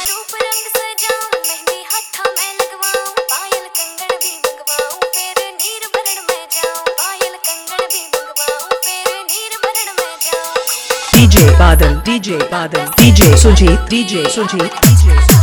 रूप रंग सजाऊं, मेहंदी हत्था मैं लगवाऊं, पायल कंगन भी मंगवाऊं, फिर नीर भरण में जाऊं, पायल कंगन भी मंगवाऊं, फिर नीर भरण में जाऊं। DJ Badal, DJ Badal, DJ Sujit, DJ Sujit, DJ Sujit.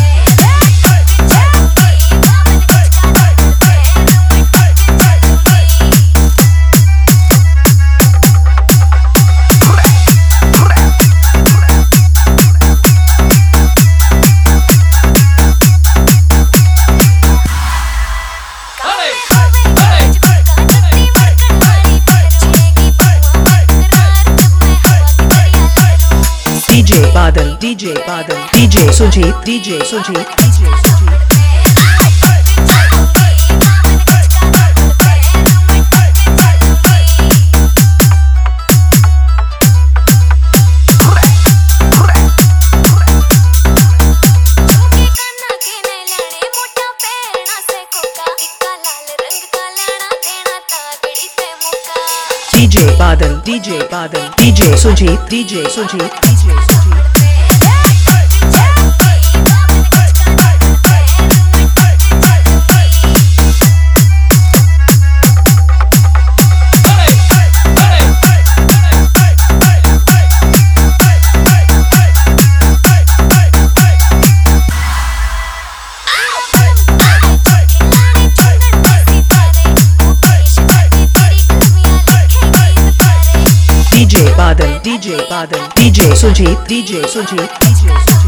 DJ Badal, DJ Badal, DJ Sujit, DJ Sujit, DJ Sujit. DJ Badal, DJ Badal, DJ Sujit, DJ Sujit, DJ Sujit. DJ Badal, DJ Badal, DJ Sujit, DJ Sujit, DJ Sujit.